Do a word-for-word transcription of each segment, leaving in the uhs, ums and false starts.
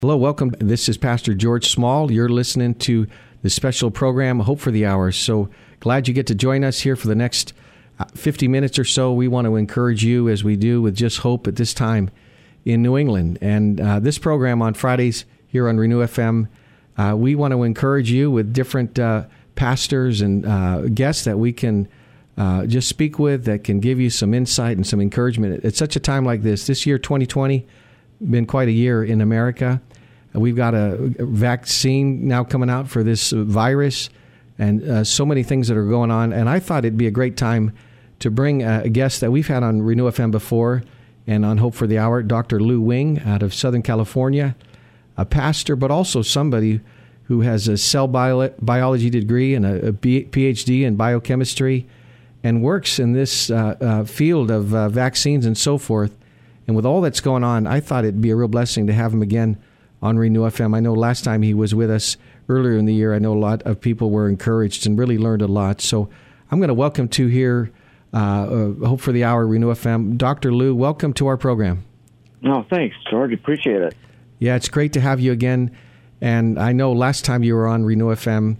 Hello, welcome. This is Pastor George Small. You're listening to the special program, Hope for the Hour. So glad you get to join us here for the next fifty minutes or so. We want to encourage you, as we do with Just Hope at this time in New England. And uh, this program on Fridays here on Renew F M, uh, we want to encourage you with different uh, pastors and uh, guests that we can uh, just speak with that can give you some insight and some encouragement. At such a time like this, this year, twenty twenty, been quite a year in America. We've got a vaccine now coming out for this virus and uh, so many things that are going on. And I thought it'd be a great time to bring a guest that we've had on Renew F M before and on Hope for the Hour, Doctor Lou Wing out of Southern California, a pastor, but also somebody who has a cell bio- biology degree and a, a B- PhD in biochemistry and works in this uh, uh, field of uh, vaccines and so forth. And with all that's going on, I thought it'd be a real blessing to have him again on Renew F M. I know last time he was with us earlier in the year, I know a lot of people were encouraged and really learned a lot. So I'm going to welcome to here, uh, uh, Hope for the Hour, Renew F M. Doctor Lou, welcome to our program. No, thanks, George. Appreciate it. Yeah, it's great to have you again. And I know last time you were on Renew F M,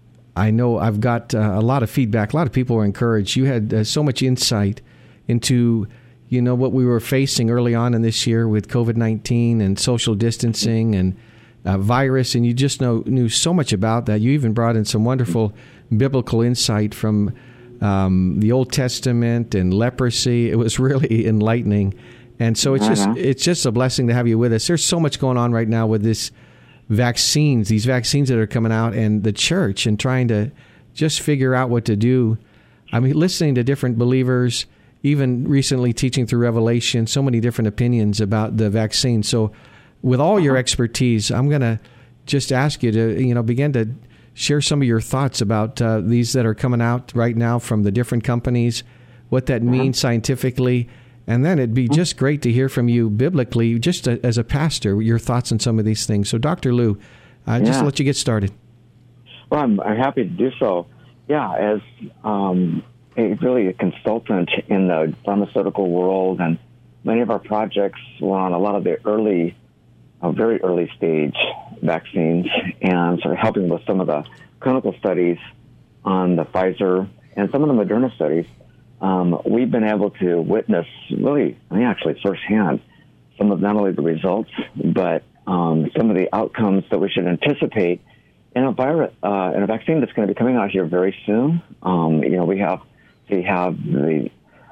I know I've got uh, a lot of feedback. A lot of people were encouraged. You had uh, so much insight into you know, what we were facing early on in this year with COVID nineteen and social distancing and uh, virus, and you just know knew so much about that. You even brought in some wonderful biblical insight from um, the Old Testament and leprosy. It was really enlightening. And so it's just it's just a blessing to have you with us. There's so much going on right now with this vaccines, these vaccines that are coming out, and the church, and trying to just figure out what to do. I mean, listening to different believers, even recently teaching through Revelation, so many different opinions about the vaccine. So with all your expertise, I'm going to just ask you to, you know, begin to share some of your thoughts about uh, these that are coming out right now from the different companies, what that means scientifically. And then it'd be just great to hear from you biblically, just a, as a pastor, your thoughts on some of these things. So Doctor Lou, uh, just yeah. let you get started. Well, I'm, I'm happy to do so. Yeah, as um, a, really a consultant in the pharmaceutical world, and many of our projects were on a lot of the early, uh, very early stage vaccines, and sort of helping with some of the clinical studies on the Pfizer and some of the Moderna studies. Um, we've been able to witness, really, I mean, actually firsthand, some of not only the results, but um, some of the outcomes that we should anticipate in a virus, uh, in a vaccine that's going to be coming out here very soon. Um, you know, we have, we have the,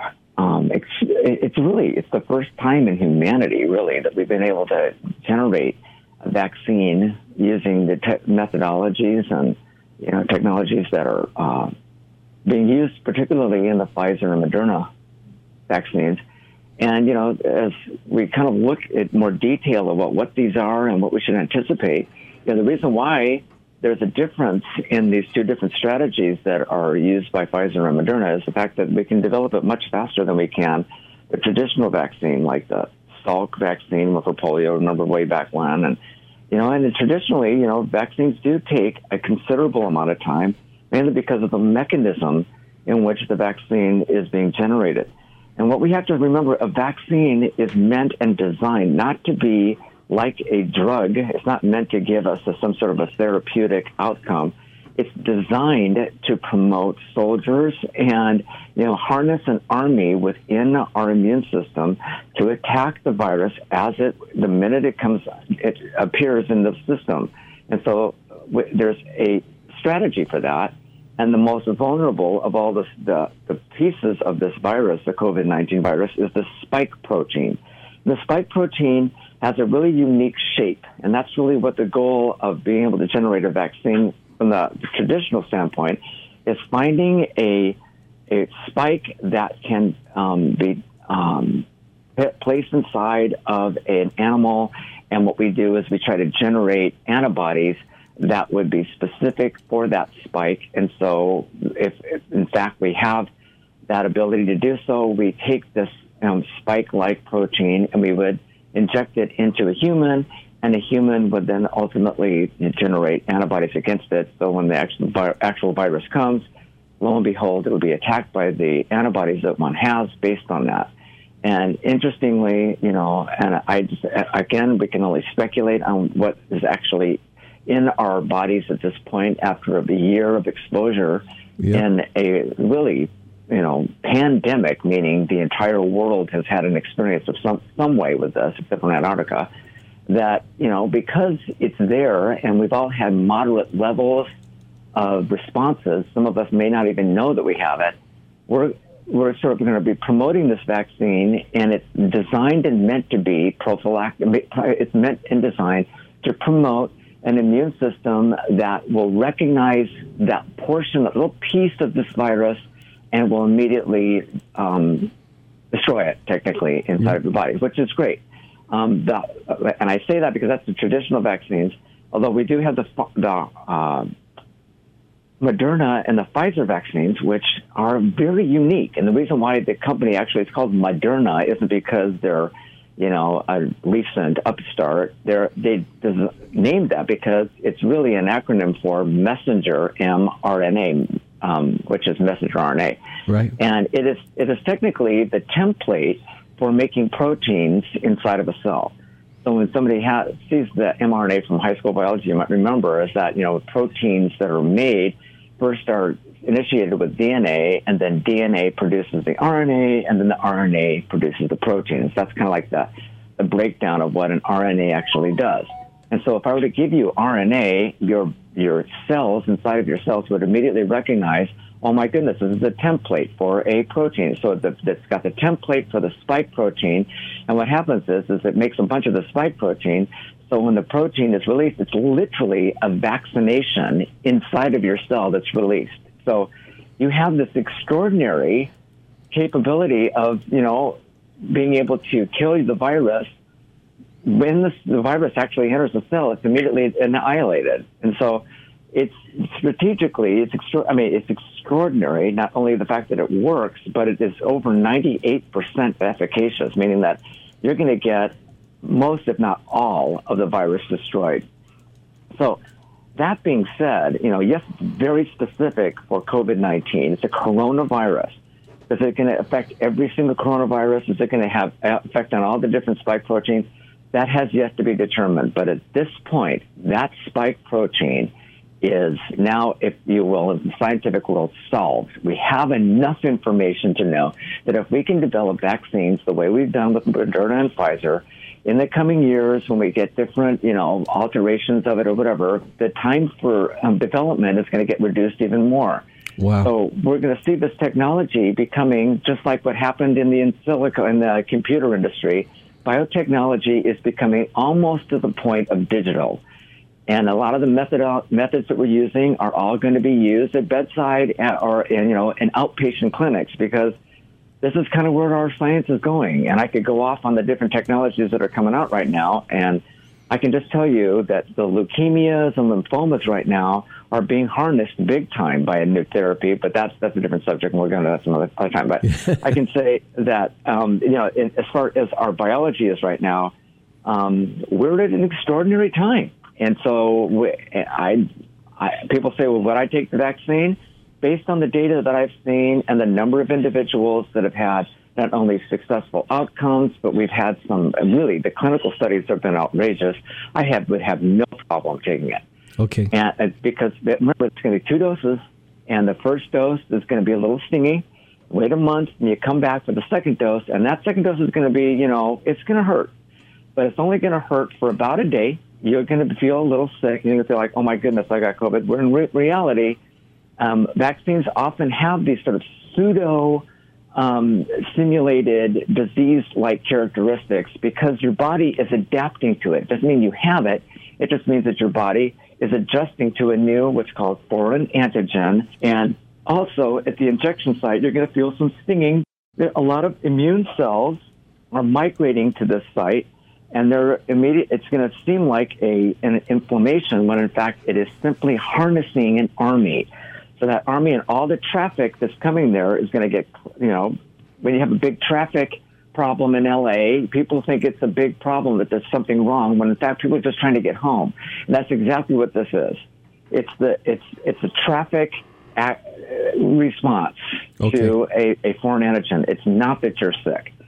um, it's, it's really, it's the first time in humanity, really, that we've been able to generate a vaccine using the te- methodologies and, you know, technologies that are uh, being used particularly in the Pfizer and Moderna vaccines. And, you know, as we kind of look at more detail about what these are and what we should anticipate, you know, the reason why there's a difference in these two different strategies that are used by Pfizer and Moderna is the fact that we can develop it much faster than we can the traditional vaccine, like the Salk vaccine for polio, remember way back when. And, you know, and traditionally, you know, vaccines do take a considerable amount of time, mainly because of the mechanism in which the vaccine is being generated. And what we have to remember, a vaccine is meant and designed not to be like a drug. It's not meant to give us a, some sort of a therapeutic outcome. It's designed to promote soldiers and, you know, harness an army within our immune system to attack the virus as it, the minute it comes, it appears in the system. And so w- there's a strategy for that. And the most vulnerable of all this, the, the pieces of this virus, the COVID nineteen virus, is the spike protein. The spike protein has a really unique shape, and that's really what the goal of being able to generate a vaccine from the traditional standpoint is finding a a spike that can um, be um, placed inside of an animal, and what we do is we try to generate antibodies that would be specific for that spike. And so if, if in fact we have that ability to do so, we take this um, spike-like protein and we would inject it into a human, and a human would then ultimately generate antibodies against it. So when the actual, vi- actual virus comes, lo and behold, it would be attacked by the antibodies that one has based on that. And interestingly, you know, and I just, again, we can only speculate on what is actually in our bodies at this point after a year of exposure yep. in a really, you know, pandemic, meaning the entire world has had an experience of some, some way with this, except for Antarctica, that, you know, because it's there and we've all had moderate levels of responses, some of us may not even know that we have it, we're we're sort of going to be promoting this vaccine, and it's designed and meant to be prophylactic. It's meant and designed to promote an immune system that will recognize that portion, that little piece of this virus, and will immediately um, destroy it, technically, inside yeah. of your body, which is great. Um, the, and I say that because that's the traditional vaccines, although we do have the, the uh, Moderna and the Pfizer vaccines, which are very unique. And the reason why the company actually is called Moderna isn't because they're, you know, a recent upstart. They're, they named that because it's really an acronym for messenger mRNA, um, which is messenger R N A. Right. And it is it is technically the template for making proteins inside of a cell. So when somebody has, sees the mRNA from high school biology, you might remember is that, you know, proteins that are made first are initiated with D N A, and then D N A produces the R N A, and then the R N A produces the proteins. That's kind of like the, the breakdown of what an R N A actually does. And so if I were to give you R N A, your your cells inside of your cells would immediately recognize, oh my goodness, this is a template for a protein. So the, it's got the template for the spike protein, and what happens is, is it makes a bunch of the spike protein. So when the protein is released, it's literally a vaccination inside of your cell that's released. So you have this extraordinary capability of, you know, being able to kill the virus. When the, the virus actually enters the cell, it's immediately annihilated. And so it's strategically, it's extra, I mean, it's extraordinary, not only the fact that it works, but it is over ninety-eight percent efficacious, meaning that you're going to get most, if not all, of the virus destroyed. So that being said, you know, yes, it's very specific for COVID nineteen. It's a coronavirus. Is it going to affect every single coronavirus? Is it going to have effect on all the different spike proteins? That has yet to be determined. But at this point, that spike protein is now, if you will, in the scientific world, solved. We have enough information to know that if we can develop vaccines the way we've done with Moderna and Pfizer, in the coming years, when we get different, you know, alterations of it or whatever, the time for um, development is going to get reduced even more. Wow. So we're going to see this technology becoming just like what happened in the in silico in the computer industry. Biotechnology is becoming almost to the point of digital. And a lot of the method, methods that we're using are all going to be used at bedside or in, you know, in outpatient clinics, because this is kind of where our science is going. And I could go off on the different technologies that are coming out right now. And I can just tell you that the leukemias and lymphomas right now are being harnessed big time by a new therapy, but that's that's a different subject, and we're going to that some other, other time. But I can say that, um, you know, in, as far as our biology is right now, um, we're at an extraordinary time. And so we, I, I, people say, well, would I take the vaccine? Based on the data that I've seen and the number of individuals that have had not only successful outcomes, but we've had some, really, the clinical studies have been outrageous. I have, would have no problem taking it. Okay. And it's because, remember, it's going to be two doses, and the first dose is going to be a little stingy. Wait a month, and you come back for the second dose, and that second dose is going to be, you know, it's going to hurt. But it's only going to hurt for about a day. You're going to feel a little sick. You're going to feel like, oh, my goodness, I got COVID. Where in re- reality, um, vaccines often have these sort of pseudo um, simulated disease-like characteristics because your body is adapting to it. It doesn't mean you have it. It just means that your body is adjusting to a new, what's called foreign antigen. And also, at the injection site, you're going to feel some stinging. A lot of immune cells are migrating to this site, and they're immediate. It's going to seem like a an inflammation when, in fact, it is simply harnessing an army. So that army and all the traffic that's coming there is going to get, you know, when you have a big traffic problem in L A, people think it's a big problem, that there's something wrong, when in fact people are just trying to get home. And that's exactly what this is. It's the it's it's a traffic act, response okay. to a, a foreign antigen. It's not that you're sick.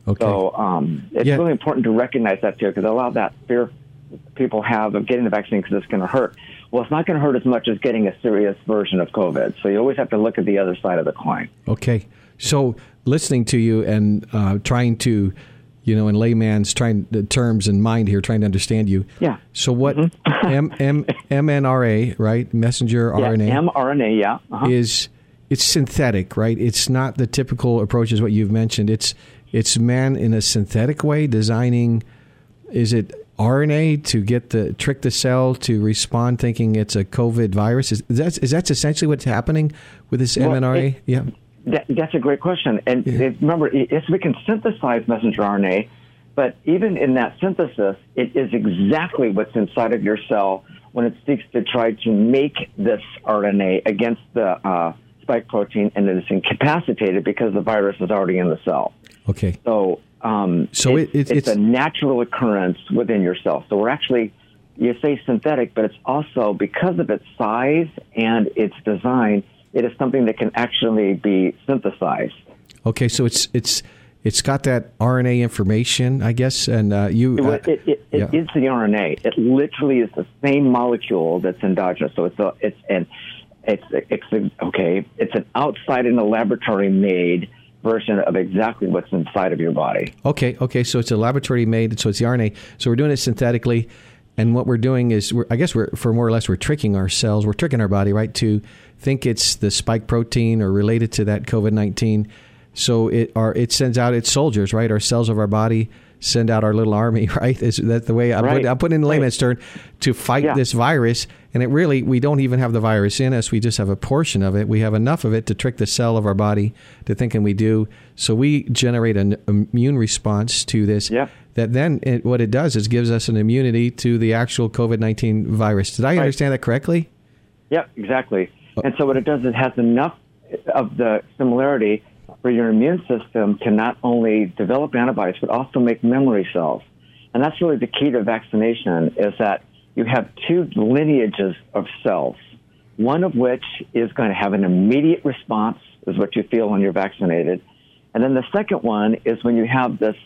Okay. So um, it's yeah. really important to recognize that, too, because a lot of that fear people have of getting the vaccine because it's going to hurt. Well, it's not going to hurt as much as getting a serious version of COVID. So you always have to look at the other side of the coin. Okay. So listening to you and uh, trying to, you know, in layman's trying the terms in mind here, trying to understand you. Yeah. So what mm-hmm. M M mRNA, right? Messenger yeah, R N A. mRNA, yeah. Uh-huh. Is it's synthetic, right? It's not the typical approach as what you've mentioned. It's it's man in a synthetic way designing. Is it R N A to get the trick the cell to respond, thinking it's a COVID virus? Is that is that essentially what's happening with this well, mRNA? It, yeah, that, that's a great question. And yeah. it, remember, yes, we can synthesize messenger R N A, but even in that synthesis, it is exactly what's inside of your cell when it seeks to try to make this R N A against the uh, spike protein, and it is incapacitated because the virus is already in the cell. Okay. So. Um, so it, it, it's, it's a natural occurrence within your cell. So we're actually, you say synthetic, but it's also, because of its size and its design, it is something that can actually be synthesized. Okay, so it's it's it's got that R N A information, I guess, and uh, you. Uh, it it, it, yeah. it is the R N A. It literally is the same molecule that's endogenous. So it's a, it's an it's it's okay. It's an outside in the laboratory made version of exactly what's inside of your body. Okay, okay, so it's a laboratory made, so it's the R N A. So we're doing it synthetically, and what we're doing is, we're, I guess we're, for more or less, we're tricking our cells, we're tricking our body, right, to think it's the spike protein or related to that COVID nineteen. So it our, it sends out its soldiers, right? Our cells of our body send out our little army, right? Is that the way I'm, right. putting, I'm putting in layman's term, to fight yeah. this virus? And it really, we don't even have the virus in us. We just have a portion of it. We have enough of it to trick the cell of our body to thinking we do. So we generate an immune response to this. Yeah. That then it, what it does is gives us an immunity to the actual COVID nineteen virus. Did I right. understand that correctly? Yeah, exactly. And so what it does is it has enough of the similarity for your immune system to not only develop antibodies, but also make memory cells. And that's really the key to vaccination, is that you have two lineages of cells, one of which is going to have an immediate response, is what you feel when you're vaccinated. And then the second one is when you have this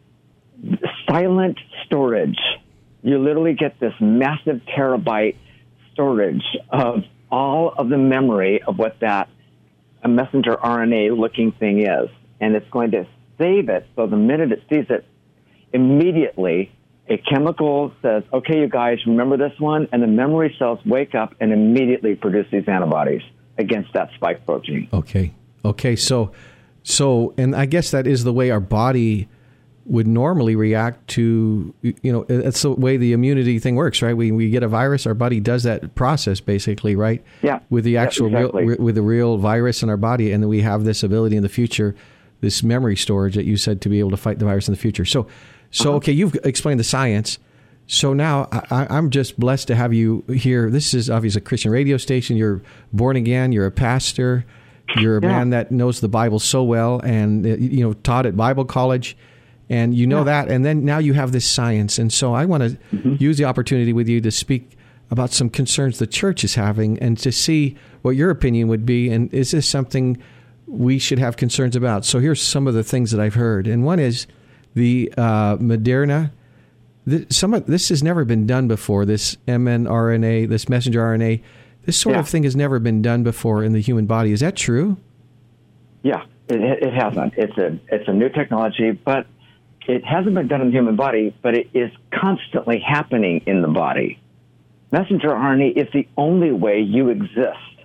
silent storage. You literally get this massive terabyte storage of all of the memory of what that a messenger R N A-looking thing is. And it's going to save it, so the minute it sees it, immediately a chemical says, okay, you guys, remember this one? And the memory cells wake up and immediately produce these antibodies against that spike protein. Okay. Okay. So, so, and I guess that is the way our body would normally react to, you know, that's the way the immunity thing works, right? We we get a virus, our body does that process basically, right? Yeah. With the actual yeah, exactly. real, with the real virus in our body, and then we have this ability in the future, this memory storage that you said, to be able to fight the virus in the future. So, so uh-huh. okay, you've explained the science. So now I, I'm just blessed to have you here. This is obviously a Christian radio station. You're born again. You're a pastor. You're a yeah. man that knows the Bible so well, and you know, taught at Bible college. And you know yeah. that, and then now you have this science. And so I want to mm-hmm. use the opportunity with you to speak about some concerns the church is having, and to see what your opinion would be. And is this something we should have concerns about? So here's some of the things that I've heard. And one is the uh, Moderna. The, some of, this has never been done before, this mRNA, this messenger R N A. This sort yeah. of thing has never been done before in the human body. Is that true? Yeah, it, it hasn't. It's a, it's a new technology, but it hasn't been done in the human body, but it is constantly happening in the body. Messenger R N A is the only way you exist.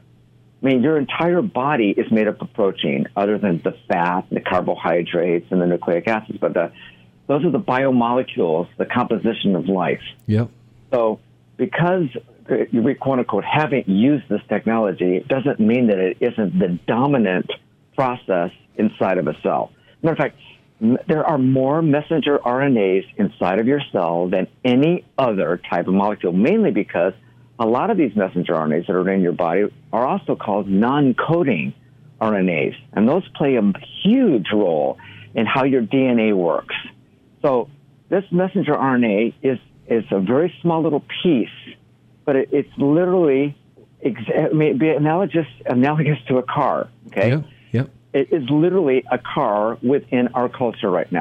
I mean, your entire body is made up of protein, other than the fat, the carbohydrates, and the nucleic acids. But the, those are the biomolecules, the composition of life. Yep. So because we, quote-unquote, haven't used this technology, it doesn't mean that it isn't the dominant process inside of a cell. Matter of fact, there are more messenger R N As inside of your cell than any other type of molecule, mainly because a lot of these messenger R N As that are in your body are also called non-coding R N As, and those play a huge role in how your D N A works. So this messenger R N A is, is a very small little piece, but it, it's literally exa- it may be analogous, analogous to a car, okay? Yeah. It is literally a car within our culture right now.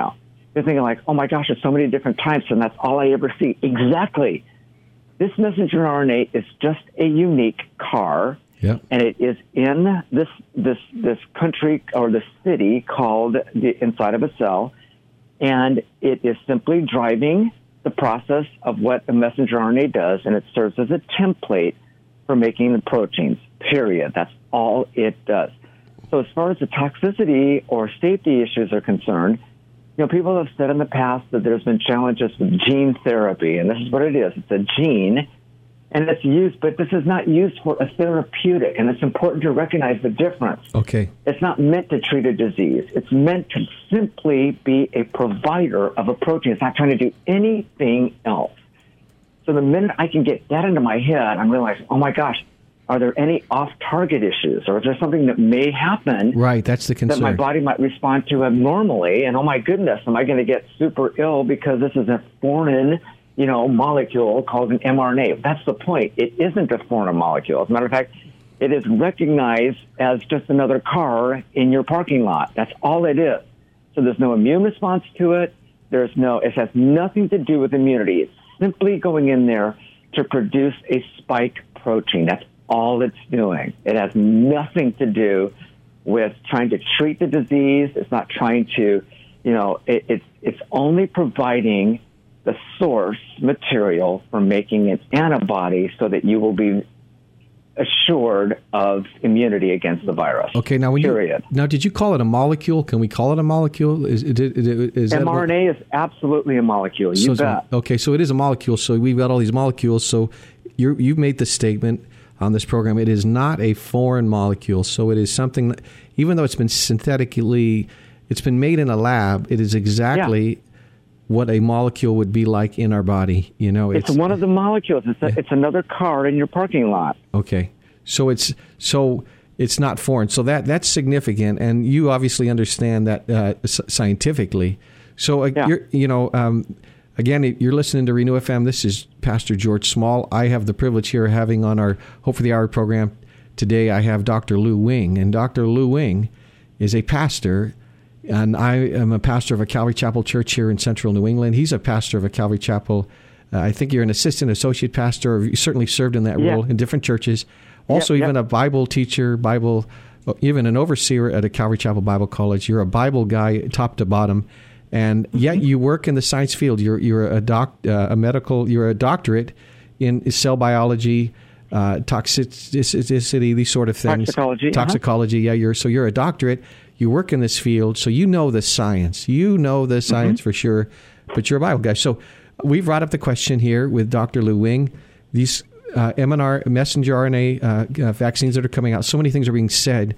you're thinking like, oh my gosh, there's so many different types, and that's all I ever see. Exactly. This messenger R N A is just a unique car, yep. and it is in this this this country or the city called the inside of a cell, and it is simply driving the process of what a messenger R N A does, and it serves as a template for making the proteins, period. That's all it does. So as far as the toxicity or safety issues are concerned, you know, people have said in the past that there's been challenges with gene therapy, and this is what it is. It's a gene, and it's used, but this is not used for a therapeutic, and it's important to recognize the difference. Okay. It's not meant to treat a disease. It's meant to simply be a provider of a protein. It's not trying to do anything else. So the minute I can get that into my head, I'm realizing, oh my gosh, are there any off-target issues, or is there something that may happen? Right, that's the concern. That my body might respond to abnormally, and oh my goodness, am I going to get super ill because this is a foreign, you know, molecule called an mRNA? That's the point. It isn't a foreign molecule. As a matter of fact, it is recognized as just another car in your parking lot. That's all it is. So there's no immune response to it. There's no. It has nothing to do with immunity. It's simply going in there to produce a spike protein. That's all it's doing. It has nothing to do with trying to treat the disease. It's not trying to, you know, it, it's it's only providing the source material for making an antibody so that you will be assured of immunity against the virus. Okay, now when period. you now did you call it a molecule? Can we call it a molecule? Is, is, is, is mRNA that is absolutely a molecule. You so bet. Okay, so it is a molecule. So we've got all these molecules. So you you've made the statement on this program, it is not a foreign molecule. So it is something that, even though it's been synthetically, it's been made in a lab, it is exactly yeah. what a molecule would be like in our body. You know, it's, it's one of the molecules. It's, a, yeah. it's another car in your parking lot. Okay, so it's so it's not foreign. So that that's significant, and you obviously understand that uh, scientifically. So uh, yeah. you're, you know. Um, Again, you're listening to Renew F M. This is Pastor George Small. I have the privilege here of having on our Hope for the Hour program today, I have Doctor Lou Wing. And Doctor Lou Wing is a pastor, and I am a pastor of a Calvary Chapel church here in central New England. He's a pastor of a Calvary Chapel. Uh, I think you're an assistant associate pastor, or you certainly served in that yeah. role in different churches. Also, yeah, even yeah. a Bible teacher, Bible, even an overseer at a Calvary Chapel Bible College. You're a Bible guy top to bottom. And yet you work in the science field. You're you're a doc, uh, a medical. You're a doctorate in cell biology, uh, toxicity, these sort of things. Toxicology. Toxicology. Uh-huh. Yeah. You're so you're a doctorate. You work in this field, so you know the science. You know the science mm-hmm. for sure. But you're a Bible guy. So we've brought up the question here with Doctor Lou Wing. These uh, M R N A, messenger R N A uh, uh, vaccines that are coming out. So many things are being said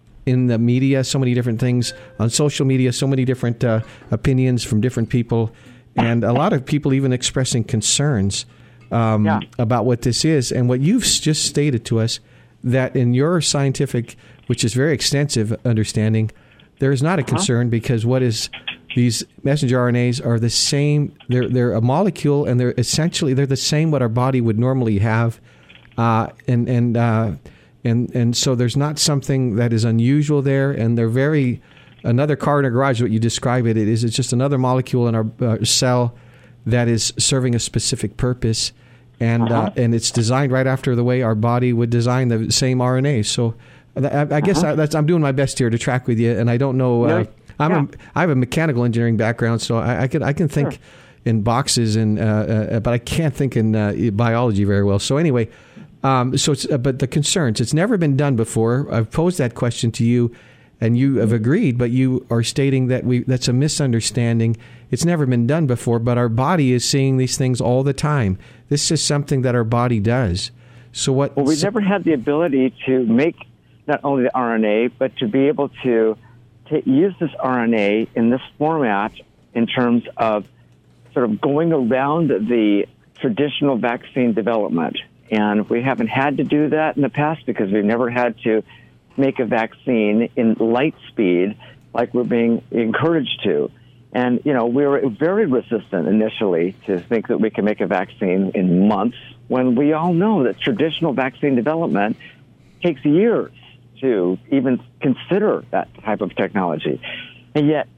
in the media, so many different things on social media, so many different uh, opinions from different people, and a lot of people even expressing concerns um, yeah. about what this is. And what you've just stated to us, that in your scientific, which is very extensive understanding, there is not a concern uh-huh. because what is these messenger R N As are the same. They're they're a molecule, and they're essentially they're the same what our body would normally have, uh, and and. Uh, And and so there's not something that is unusual there, and they're very another car in a garage. What you describe it, it is it's just another molecule in our uh, cell that is serving a specific purpose, and uh-huh. uh, and it's designed right after the way our body would design the same R N A. So I, I guess uh-huh. I, that's, I'm doing my best here to track with you, and I don't know. Uh, I'm yeah. a, I have a mechanical engineering background, so I, I can I can think sure. in boxes, and uh, uh, but I can't think in uh, biology very well. So anyway. Um, so, it's, uh, but the concerns, it's never been done before. I've posed that question to you, and you have agreed, but you are stating that we that's a misunderstanding. It's never been done before, but our body is seeing these things all the time. This is something that our body does. So what? Well, we've never had the ability to make not only the R N A, but to be able to, to use this R N A in this format in terms of sort of going around the traditional vaccine development. And we haven't had to do that in the past because we've never had to make a vaccine in light speed like we're being encouraged to. And, you know, we were very resistant initially to think that we can make a vaccine in months when we all know that traditional vaccine development takes years to even consider that type of technology. And yet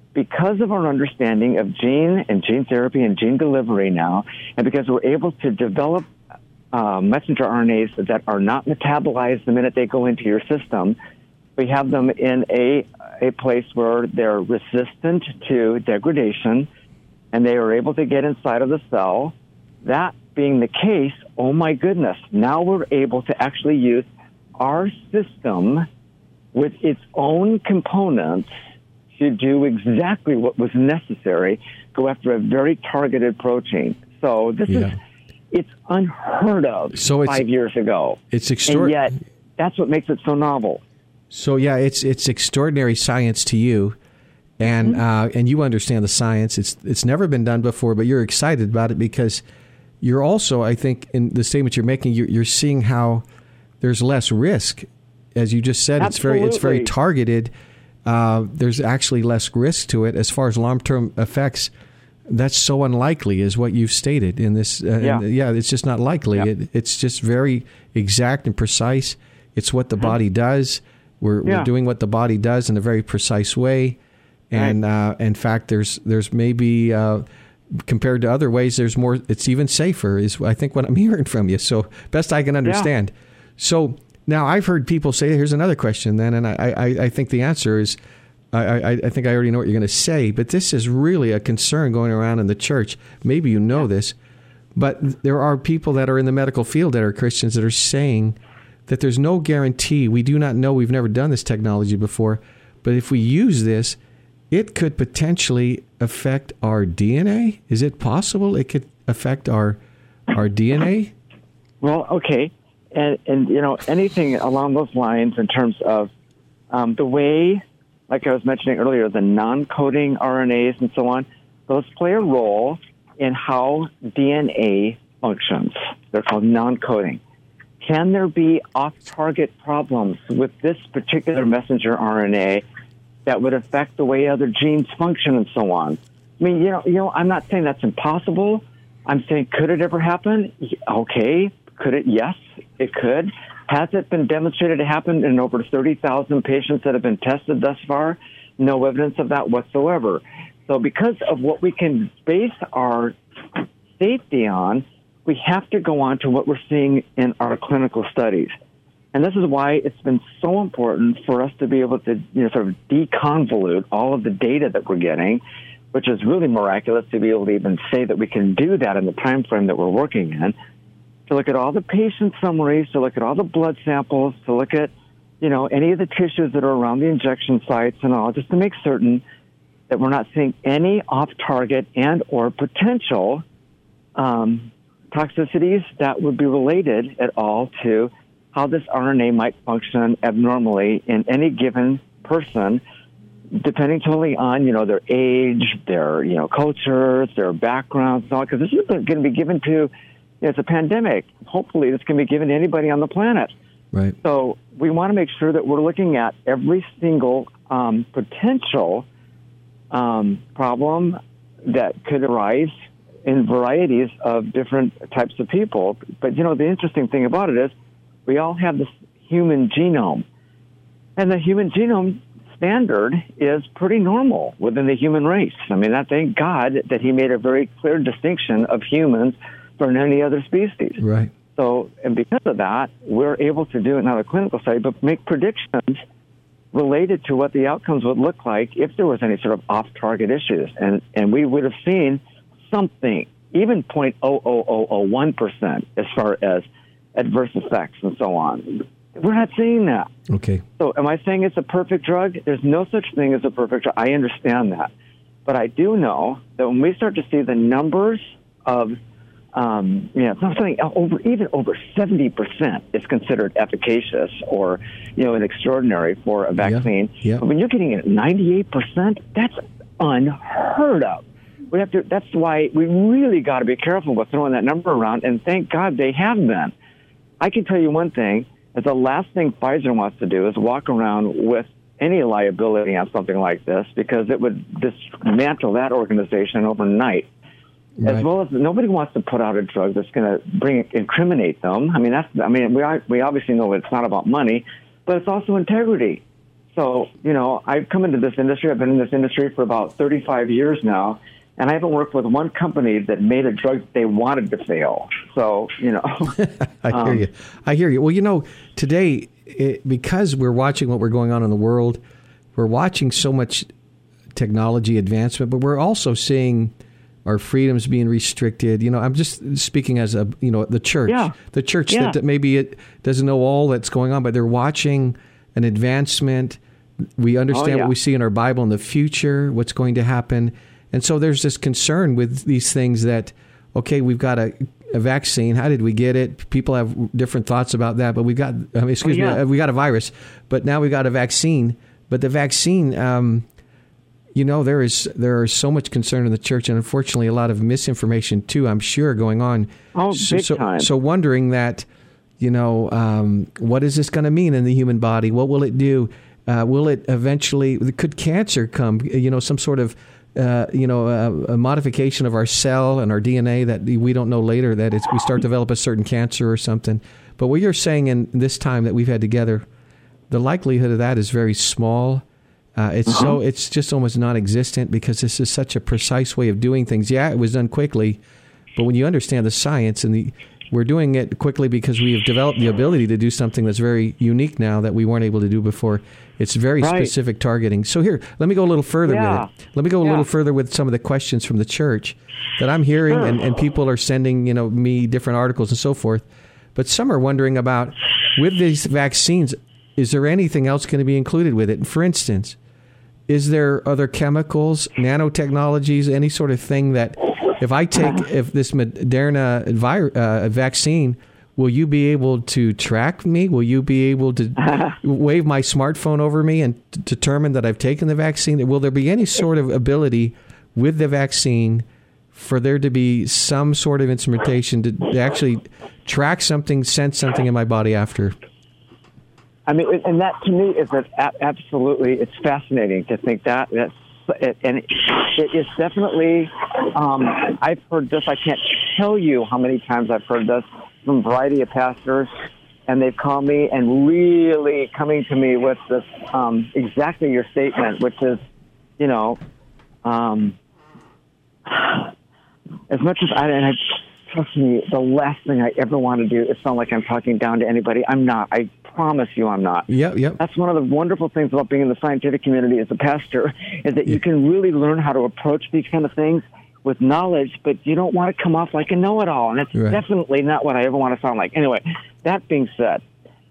because of our understanding of gene and gene therapy and gene delivery now, and because we're able to develop uh, messenger R N As that are not metabolized the minute they go into your system, we have them in a, a place where they're resistant to degradation, and they are able to get inside of the cell. That being the case, oh my goodness, now we're able to actually use our system with its own components to do exactly what was necessary, go after a very targeted protein. So this yeah. is, it's unheard of so it's, five years ago. It's extraordinary. And yet, that's what makes it so novel. So yeah, it's it's extraordinary science to you, and mm-hmm. uh, and you understand the science. It's it's never been done before, but you're excited about it because you're also, I think, in the statement you're making, you're, you're seeing how there's less risk, as you just said. Absolutely. It's very it's very targeted. Uh, there's actually less risk to it as far as long-term effects. That's so unlikely, is what you've stated in this. Uh, yeah. And, yeah, it's just not likely. Yeah. It, it's just very exact and precise. It's what the mm-hmm. body does. We're, yeah. we're doing what the body does in a very precise way, and right. uh, in fact, there's there's maybe uh, compared to other ways, there's more. It's even safer, is I think what I'm hearing from you. So best I can understand. Yeah. So now I've heard people say, here's another question then, and I I, I think the answer is, I, I I think I already know what you're going to say, but this is really a concern going around in the church. Maybe you know yeah. this, but there are people that are in the medical field that are Christians that are saying that there's no guarantee. We do not know. We've never done this technology before. But if we use this, it could potentially affect our D N A. Is it possible it could affect our our D N A? Well, okay. And, and you know, anything along those lines in terms of um, the way, like I was mentioning earlier, the non-coding R N As and so on, those play a role in how D N A functions. They're called non-coding. Can there be off-target problems with this particular messenger R N A that would affect the way other genes function and so on? I mean, you know, you know, I'm not saying that's impossible. I'm saying, could it ever happen? Okay. Could it? Yes, it could. Has it been demonstrated to happen in over thirty thousand patients that have been tested thus far? No evidence of that whatsoever. So because of what we can base our safety on, we have to go on to what we're seeing in our clinical studies. And this is why it's been so important for us to be able to, you know, sort of deconvolute all of the data that we're getting, which is really miraculous to be able to even say that we can do that in the time frame that we're working in, to look at all the patient summaries, to look at all the blood samples, to look at, you know, any of the tissues that are around the injection sites and all, just to make certain that we're not seeing any off-target and or potential um toxicities that would be related at all to how this R N A might function abnormally in any given person, depending totally on, you know, their age, their, you know, cultures, their backgrounds, and all, because this is going to be given to, you know, it's a pandemic. Hopefully this can be given to anybody on the planet. Right. So we want to make sure that we're looking at every single um, potential um, problem that could arise in varieties of different types of people. But, you know, the interesting thing about it is we all have this human genome. And the human genome standard is pretty normal within the human race. I mean, I thank God that he made a very clear distinction of humans from any other species. Right. So, and because of that, we're able to do it not a clinical study, but make predictions related to what the outcomes would look like if there was any sort of off-target issues. And, and we would have seen something, even zero point zero zero zero zero one percent as far as adverse effects and so on. We're not seeing that. Okay. So am I saying it's a perfect drug? There's no such thing as a perfect drug. I understand that. But I do know that when we start to see the numbers of, um, you know, something over, even over seventy percent is considered efficacious or, you know, an extraordinary for a vaccine. Yeah. Yeah. But when you're getting it at ninety-eight percent, that's unheard of. We have to. That's why we really got to be careful with throwing that number around, and thank God they have been. I can tell you one thing, is the last thing Pfizer wants to do is walk around with any liability on something like this, because it would dismantle that organization overnight. Right. As well as nobody wants to put out a drug that's going to bring incriminate them. I mean, that's. I mean, we are, we obviously know it's not about money, but it's also integrity. So, you know, I've come into this industry. I've been in this industry for about thirty-five years now, and I haven't worked with one company that made a drug that they wanted to fail. So, you know. I um, hear you. I hear you. Well, you know, today, it, because we're watching what we're going on in the world, we're watching so much technology advancement, but we're also seeing our freedoms being restricted. You know, I'm just speaking as a, you know, the church, yeah. the church yeah. that maybe it doesn't know all that's going on, but they're watching an advancement. We understand oh, yeah. what we see in our Bible in the future, what's going to happen. And so there's this concern with these things that, okay, we've got a, a vaccine. How did we get it? People have different thoughts about that, but we got, I mean, excuse oh, yeah. me, we got a virus, but now we got a vaccine. But the vaccine, um, you know, there is there is so much concern in the church, and unfortunately, a lot of misinformation too, I'm sure, going on. Oh, so, big so, time. So wondering that, you know, um, what is this going to mean in the human body? What will it do? Uh, will it eventually? Could cancer come? You know, some sort of uh, you know a, a modification of our cell and our D N A that we don't know later that it's, we start to develop a certain cancer or something. But what you're saying in this time that we've had together, the likelihood of that is very small. Uh, it's uh-huh. so it's just almost non-existent because this is such a precise way of doing things. Yeah, it was done quickly, but when you understand the science and the we're doing it quickly because we have developed the ability to do something that's very unique now that we weren't able to do before. It's very right. specific targeting. So here, let me go a little further yeah. with it. Let me go a yeah. little further with some of the questions from the church that I'm hearing, sure. and, and people are sending, you know, me different articles and so forth. But some are wondering about, with these vaccines, is there anything else going to be included with it? For instance, is there other chemicals, nanotechnologies, any sort of thing that if I take if this Moderna vir- uh, vaccine, will you be able to track me? Will you be able to wave my smartphone over me and t- determine that I've taken the vaccine? Will there be any sort of ability with the vaccine for there to be some sort of instrumentation to actually track something, sense something in my body after? I mean, and that to me is a, absolutely, it's fascinating to think that. That's, and it, it is definitely, um, I've heard this, I can't tell you how many times I've heard this from a variety of pastors, and they've called me and really coming to me with this, um, exactly your statement, which is, you know, um, as much as I, and I, trust me, the last thing I ever want to do is sound like I'm talking down to anybody. I'm not. I promise you I'm not. Yep, yep. That's one of the wonderful things about being in the scientific community as a pastor is that yeah. you can really learn how to approach these kind of things with knowledge, but you don't want to come off like a know-it-all, and it's right. definitely not what I ever want to sound like. Anyway, that being said,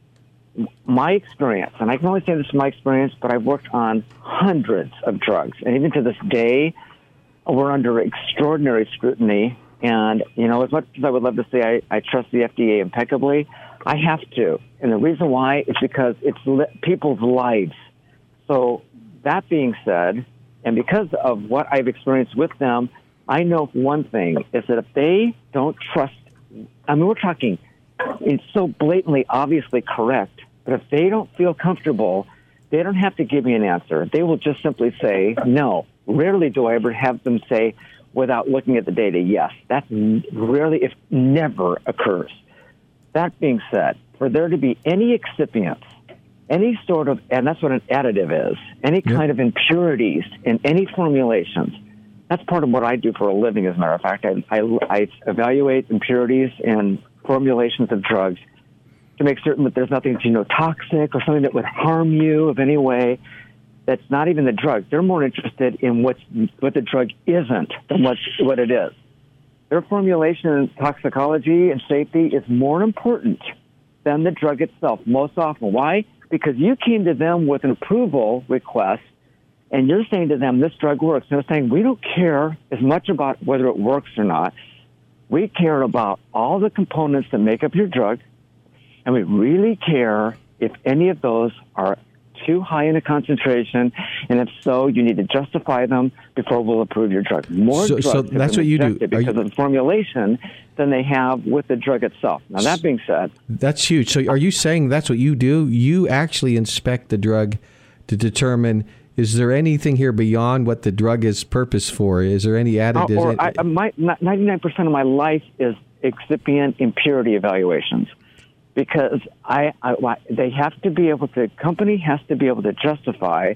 my experience, and I can only say this is my experience, but I've worked on hundreds of drugs, and even to this day, we're under extraordinary scrutiny. And, you know, as much as I would love to say I, I trust the F D A impeccably, I have to. And the reason why is because it's li- people's lives. So that being said, and because of what I've experienced with them, I know one thing is that if they don't trust, I mean, we're talking, it's so blatantly, obviously correct, but if they don't feel comfortable, they don't have to give me an answer. They will just simply say no. Rarely do I ever have them say, without looking at the data, yes. That rarely, if never, occurs. That being said, for there to be any excipients, any sort of, and that's what an additive is, any kind yep. of impurities in any formulations, that's part of what I do for a living, as a matter of fact. I, I, I evaluate impurities in formulations of drugs to make certain that there's nothing genotoxic or something that would harm you of any way. That's not even the drug. They're more interested in what's, what the drug isn't than what's, what it is. Their formulation and toxicology and safety is more important than the drug itself most often. Why? Because you came to them with an approval request, and you're saying to them, this drug works. And they're saying, we don't care as much about whether it works or not. We care about all the components that make up your drug, and we really care if any of those are too high in a concentration, and if so, you need to justify them before we'll approve your drug. More so, drugs so that's what you do because you, of the formulation than they have with the drug itself. Now, that being said, that's huge. So, are you saying that's what you do? You actually inspect the drug to determine, is there anything here beyond what the drug is purpose for? Is there any additives? Or, or I, my ninety-nine percent of my life is excipient impurity evaluations. because I, I they have to be able to, company has to be able to justify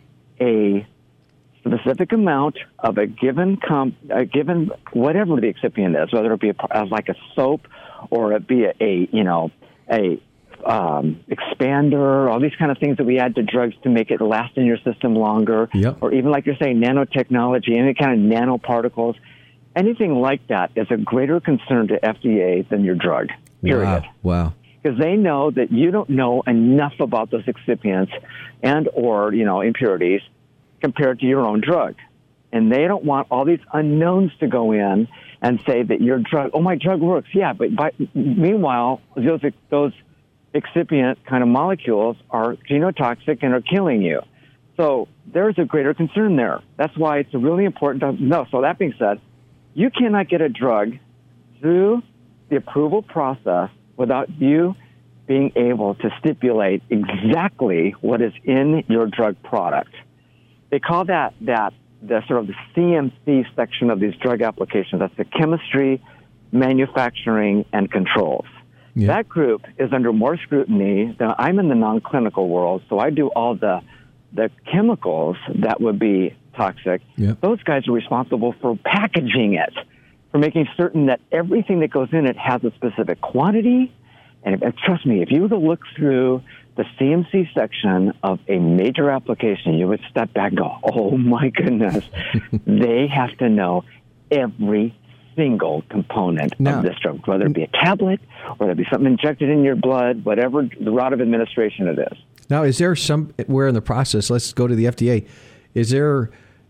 a specific amount of a given comp, a given whatever the excipient is, whether it be a, like a soap or it be a, a you know a um, expander, all these kind of things that we add to drugs to make it last in your system longer, yep. or even like you're saying, nanotechnology, any kind of nanoparticles, anything like that is a greater concern to F D A than your drug. Period. Wow. Wow. Because they know that you don't know enough about those excipients and or you know impurities compared to your own drug. And they don't want all these unknowns to go in and say that your drug, oh, my drug works. Yeah, but by, meanwhile, those those excipient kind of molecules are genotoxic and are killing you. So there's a greater concern there. That's why it's really important to know. So that being said, you cannot get a drug through the approval process without you being able to stipulate exactly what is in your drug product. They call that that the sort of the C M C section of these drug applications. That's the chemistry, manufacturing, and controls. Yeah. That group is under more scrutiny. Than, I'm in the non-clinical world, so I do all the the chemicals that would be toxic. Yeah. Those guys are responsible for packaging it, for making certain that everything that goes in it has a specific quantity. And, if, and trust me, if you were to look through the C M C section of a major application, you would step back and go, oh, my goodness. They have to know every single component now, of this drug, whether it be a tablet, whether it be something injected in your blood, whatever the route of administration it is. Now, is there somewhere in the process, let's go to the F D A, is there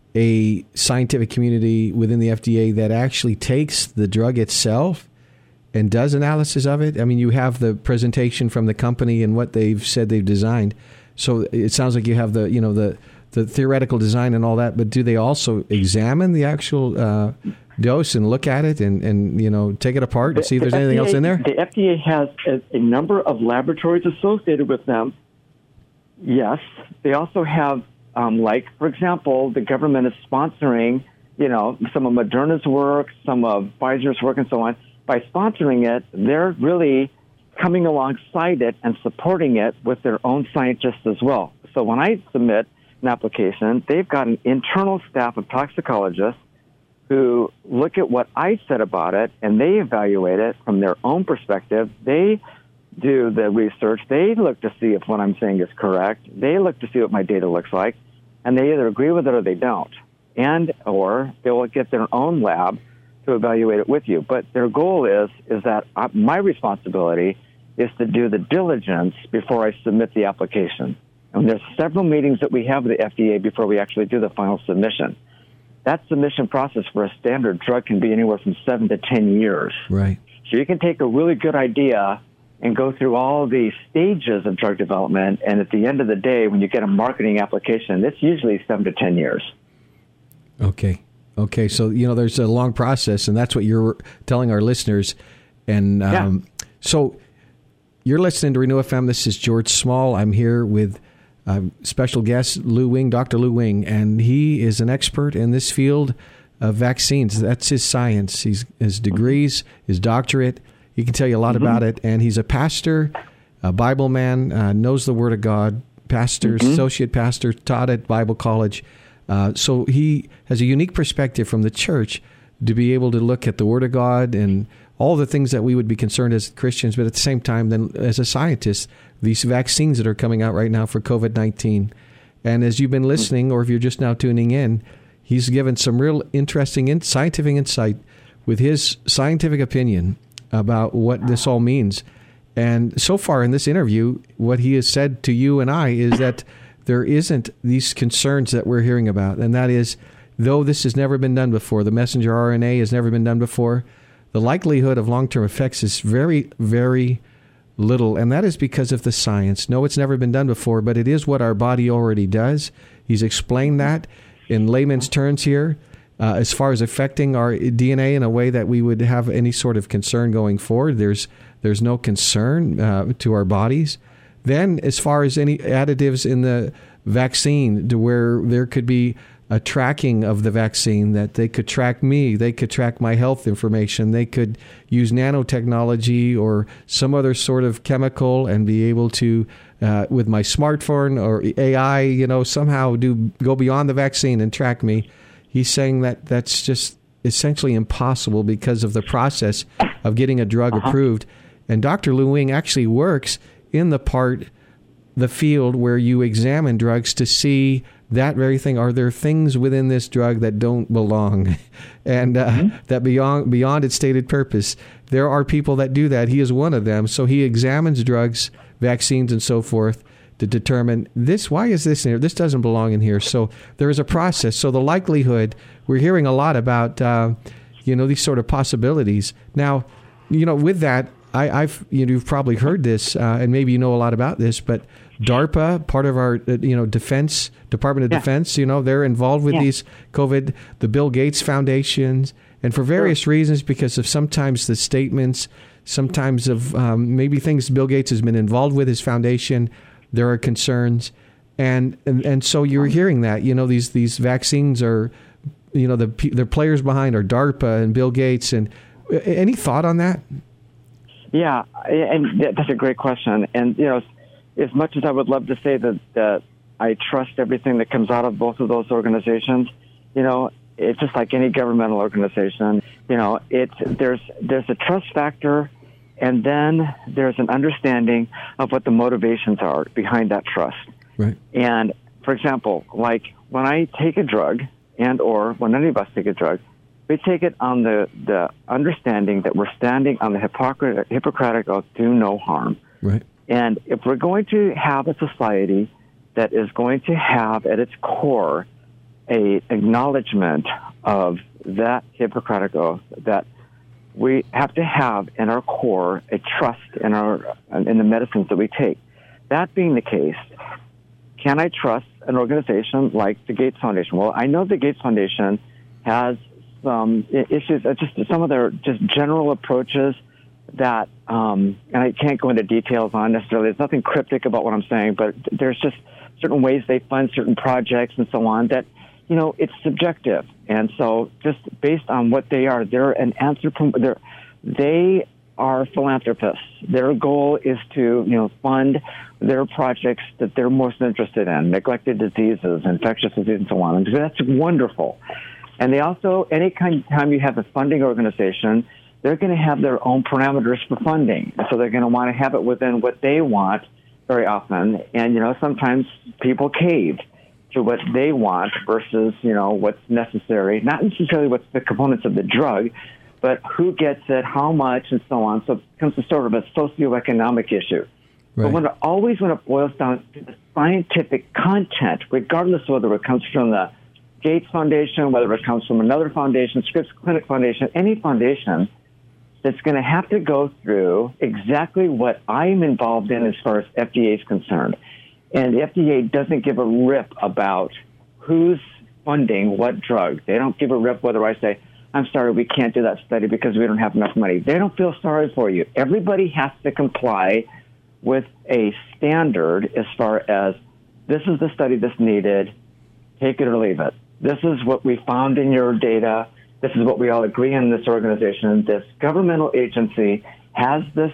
a scientific community within the F D A that actually takes the drug itself and does analysis of it? I mean, you have the presentation from the company and what they've said they've designed. So it sounds like you have the, you know, the, the theoretical design and all that, but do they also examine the actual uh, dose and look at it and, and, you know, take it apart and see if there's anything else in there? The F D A has a, a number of laboratories associated with them. Yes. They also have, um, like, for example, the government is sponsoring, you know, some of Moderna's work, some of Pfizer's work, and so on. By sponsoring it, they're really coming alongside it and supporting it with their own scientists as well. So when I submit an application, they've got an internal staff of toxicologists who look at what I said about it, and they evaluate it from their own perspective. They do the research. They look to see if what I'm saying is correct. They look to see what my data looks like, and they either agree with it or they don't. And or they will get their own lab to evaluate it with you. But their goal is is that my responsibility is to do the diligence before I submit the application. And there's several meetings that we have with the F D A before we actually do the final submission. That submission process for a standard drug can be anywhere from seven to ten years. Right. So you can take a really good idea and go through all the stages of drug development, and at the end of the day, when you get a marketing application, it's usually seven to ten years. Okay. Okay, so, you know, there's a long process, and that's what you're telling our listeners. And um, yeah. So you're listening to Renew F M. This is George Small. I'm here with uh, special guest Lou Wing, Doctor Lou Wing, and he is an expert in this field of vaccines. That's his science. He's, his degrees, his doctorate. He can tell you a lot mm-hmm. about it. And he's a pastor, a Bible man, uh, knows the Word of God, pastor, mm-hmm. associate pastor, taught at Bible college. Uh, so he has a unique perspective from the church to be able to look at the Word of God and all the things that we would be concerned as Christians, but at the same time, then as a scientist, these vaccines that are coming out right now for COVID nineteen. And as you've been listening, or if you're just now tuning in, he's given some real interesting in, scientific insight with his scientific opinion about what this all means. And so far in this interview, what he has said to you and I is that there isn't these concerns that we're hearing about. And that is, though this has never been done before, the messenger R N A has never been done before, the likelihood of long-term effects is very, very little. And that is because of the science. No, it's never been done before, but it is what our body already does. He's explained that in layman's terms here, uh, as far as affecting our D N A in a way that we would have any sort of concern going forward. There's, there's no concern uh, to our bodies. Then, as far as any additives in the vaccine to where there could be a tracking of the vaccine, that they could track me, they could track my health information, they could use nanotechnology or some other sort of chemical and be able to, uh, with my smartphone or A I, you know, somehow do go beyond the vaccine and track me. He's saying that that's just essentially impossible because of the process of getting a drug uh-huh. approved. And Doctor Lu Wing actually works in the part, the field where you examine drugs to see that very thing. Are there things within this drug that don't belong and uh, mm-hmm. that beyond beyond its stated purpose? There are people that do that. He is one of them. So he examines drugs, vaccines, and so forth to determine this. Why is this in here? This doesn't belong in here. So there is a process. So the likelihood, we're hearing a lot about, uh, you know, these sort of possibilities. Now, you know, with that, I, I've you know, you've probably heard this, uh, and maybe you know a lot about this, but DARPA, part of our, you know, defense, Department of yeah. Defense, you know, they're involved with yeah. these COVID, the Bill Gates Foundations, and for various sure. reasons, because of sometimes the statements, sometimes of um, maybe things Bill Gates has been involved with, his foundation, there are concerns. And, and, and so you're hearing that, you know, these, these vaccines are, you know, the, the players behind are DARPA and Bill Gates. And any thought on that? Yeah, and that's a great question. And, you know, as much as I would love to say that, that I trust everything that comes out of both of those organizations, you know, it's just like any governmental organization. You know, it's there's there's a trust factor, and then there's an understanding of what the motivations are behind that trust. Right. And, for example, like when I take a drug and or when any of us take a drug, we take it on the, the understanding that we're standing on the Hippocratic, Hippocratic oath, do no harm. Right. And if we're going to have a society that is going to have at its core a acknowledgement of that Hippocratic oath, that we have to have in our core a trust in our in the medicines that we take. That being the case, can I trust an organization like the Gates Foundation? Well, I know the Gates Foundation has some issues, just some of their just general approaches that, um, and I can't go into details on necessarily. There's nothing cryptic about what I'm saying, but there's just certain ways they fund certain projects and so on that, you know, it's subjective. And so just based on what they are, they're an anthropomorphic, they're, they are philanthropists. Their goal is to, you know, fund their projects that they're most interested in, neglected diseases, infectious disease, and so on. And so that's wonderful. And they also, any kind of time you have a funding organization, they're going to have their own parameters for funding. So they're going to want to have it within what they want very often. And, you know, sometimes people cave to what they want versus, you know, what's necessary, not necessarily what's the components of the drug, but who gets it, how much, and so on. So it becomes a sort of a socioeconomic issue. Right. But when it, always when it boils down to the scientific content, regardless of whether it comes from the Gates Foundation, whether it comes from another foundation, Scripps Clinic Foundation, any foundation that's going to have to go through exactly what I'm involved in as far as F D A is concerned. And the F D A doesn't give a rip about who's funding what drug. They don't give a rip whether I say, I'm sorry, we can't do that study because we don't have enough money. They don't feel sorry for you. Everybody has to comply with a standard as far as this is the study that's needed, take it or leave it. This is what we found in your data. This is what we all agree in this organization. This governmental agency has this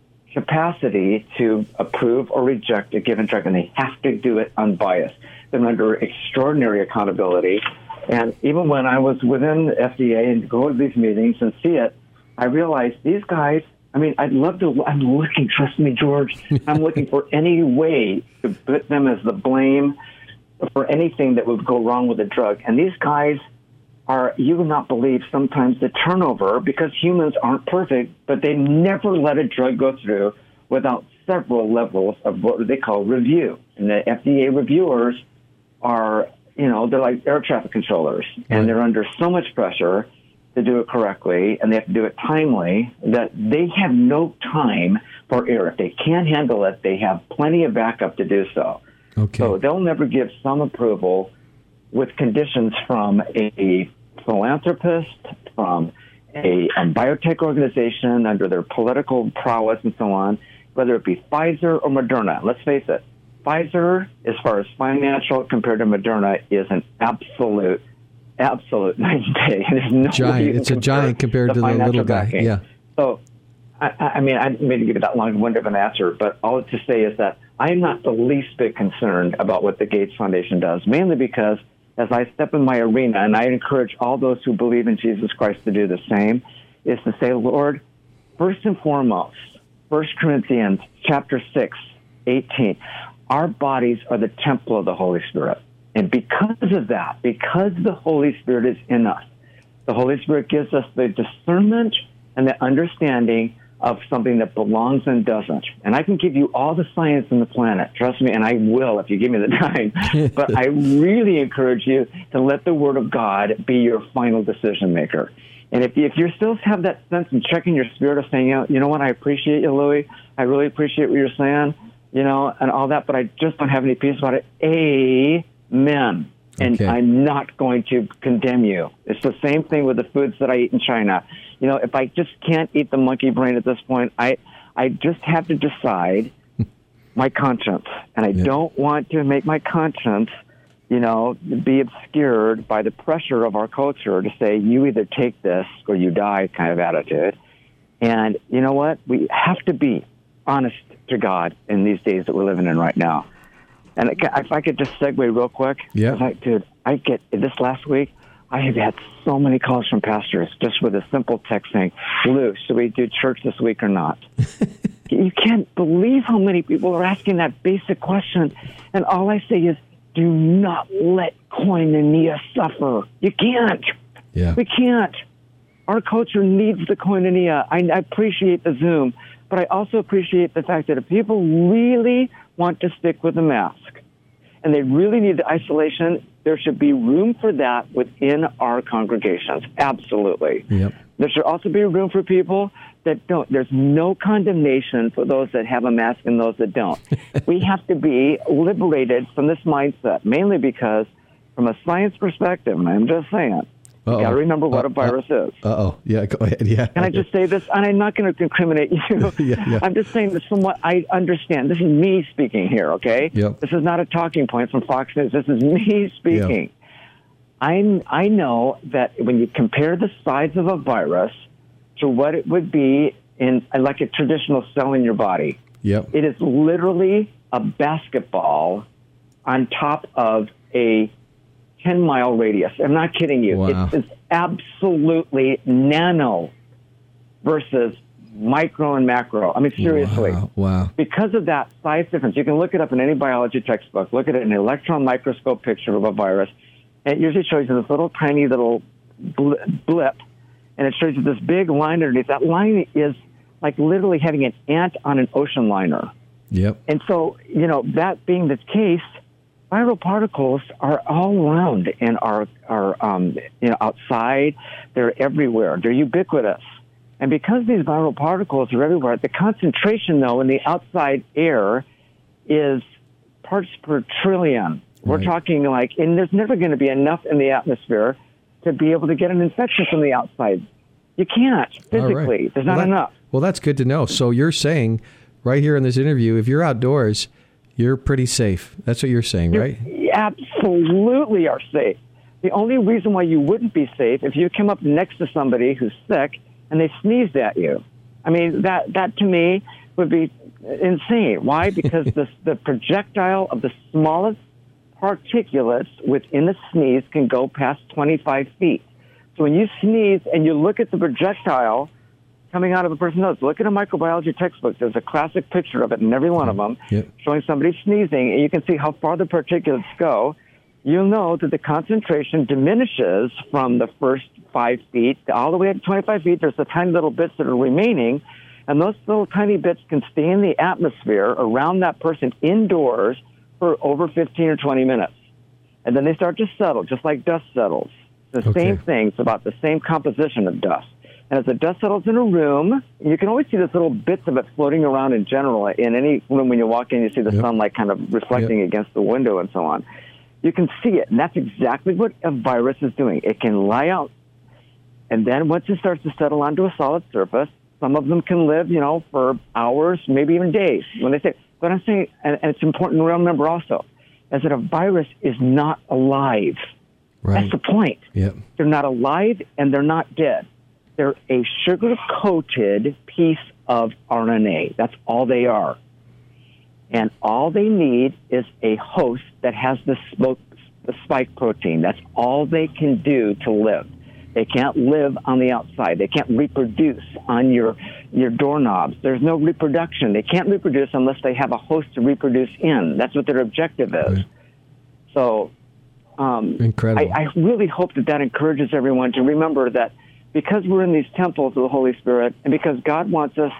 capacity to approve or reject a given drug, and they have to do it unbiased. They're under extraordinary accountability. And even when I was within the F D A and go to these meetings and see it, I realized these guys, I mean, I'd love to, I'm looking, trust me, George, I'm looking for any way to put them as the blame for anything that would go wrong with a drug. And these guys are, you would not believe sometimes the turnover, because humans aren't perfect, but they never let a drug go through without several levels of what they call review. And the F D A reviewers are, you know, they're like air traffic controllers, and they're under so much pressure to do it correctly, and they have to do it timely, that they have no time for error. If they can't handle it, they have plenty of backup to do so. Okay. So they'll never give some approval with conditions from a philanthropist, from a, a biotech organization under their political prowess and so on, whether it be Pfizer or Moderna. Let's face it, Pfizer, as far as financial compared to Moderna, is an absolute, absolute night and day. There's no giant. It's a giant compared to the little guy. Backing. Yeah. So, I, I mean, I didn't mean to give it that long-winded of an answer, but all to say is that I'm not the least bit concerned about what the Gates Foundation does, mainly because as I step in my arena, and I encourage all those who believe in Jesus Christ to do the same, is to say, Lord, first and foremost, First Corinthians chapter six, eighteen, our bodies are the temple of the Holy Spirit. And because of that, because the Holy Spirit is in us, the Holy Spirit gives us the discernment and the understanding of something that belongs and doesn't. And I can give you all the science on the planet, trust me, and I will if you give me the time. But I really encourage you to let the Word of God be your final decision maker. And if you, if you still have that sense and checking your spirit of saying, you know, you know what, I appreciate you, Louis, I really appreciate what you're saying, you know, and all that, but I just don't have any peace about it. Amen. And okay. I'm not going to condemn you. It's the same thing with the foods that I eat in China. You know, if I just can't eat the monkey brain at this point, I I just have to decide my conscience. And I yeah. don't want to make my conscience, you know, be obscured by the pressure of our culture to say, you either take this or you die kind of attitude. And you know what? We have to be honest to God in these days that we're living in right now. And if I could just segue real quick. Yeah. Like, dude, I get, this last week, I have had so many calls from pastors just with a simple text saying, Lou, should we do church this week or not? You can't believe how many people are asking that basic question. And all I say is, do not let koinonia suffer. You can't. Yeah. We can't. Our culture needs the koinonia. I, I appreciate the Zoom, but I also appreciate the fact that if people really want to stick with the mask and they really need the isolation, there should be room for that within our congregations. Absolutely. Yep. There should also be room for people that don't. There's no condemnation for those that have a mask and those that don't. We have to be liberated from this mindset, mainly because from a science perspective, and I'm just saying, Uh-oh. you got to remember what uh, a virus uh, is. Uh-oh. Yeah, go ahead. Yeah. Can I just say this? And I'm not going to incriminate you. yeah, yeah. I'm just saying this from what I understand. This is me speaking here, okay? Yep. This is not a talking point from Fox News. This is me speaking. Yep. I'm, I know that when you compare the size of a virus to what it would be in like a traditional cell in your body, yep. it is literally a basketball on top of a ten-mile radius. I'm not kidding you. Wow. It's, it's absolutely nano versus micro and macro. I mean, seriously. Wow. Wow. Because of that size difference, you can look it up in any biology textbook. Look at it in an electron microscope picture of a virus. And it usually shows you this little tiny little blip, and it shows you this big line underneath. That line is like literally having an ant on an ocean liner. Yep. And so, you know, that being the case, viral particles are all around in our, our um, you know, outside. They're everywhere. They're ubiquitous. And because these viral particles are everywhere, the concentration, though, in the outside air is parts per trillion. We're right. talking like, and there's never going to be enough in the atmosphere to be able to get an infection from the outside. You can't physically. Right. There's well, not that, enough. Well, that's good to know. So you're saying right here in this interview, if you're outdoors, you're pretty safe. That's what you're saying, You right? absolutely are safe. The only reason why you wouldn't be safe if you came up next to somebody who's sick and they sneezed at you. I mean, that, that to me would be insane. Why? Because the, the projectile of the smallest particulates within the sneeze can go past twenty-five feet. So when you sneeze and you look at the projectile coming out of a person's nose, look at a microbiology textbook. There's a classic picture of it in every one of them, yep. showing somebody sneezing, and you can see how far the particulates go. You'll know that the concentration diminishes from the first five feet all the way up to twenty-five feet. There's the tiny little bits that are remaining, and those little tiny bits can stay in the atmosphere around that person indoors for over fifteen or twenty minutes. And then they start to settle, just like dust settles. The okay. same thing. It's about the same composition of dust. And as the dust settles in a room, you can always see those little bits of it floating around in general. In any room when you walk in, you see the yep. sunlight kind of reflecting yep. against the window and so on. You can see it, and that's exactly what a virus is doing. It can lie out, and then once it starts to settle onto a solid surface, some of them can live, you know, for hours, maybe even days. When they say But I'm saying, and, and it's important to remember also, is that a virus is not alive. Right. That's the point. Yep. They're not alive and they're not dead. They're a sugar-coated piece of R N A. That's all they are. And all they need is a host that has the, smoke, the spike protein. That's all they can do to live. They can't live on the outside. They can't reproduce on your your doorknobs. There's no reproduction. They can't reproduce unless they have a host to reproduce in. That's what their objective is. Right. So um, Incredible. I, I really hope that that encourages everyone to remember that because we're in these temples of the Holy Spirit and because God wants us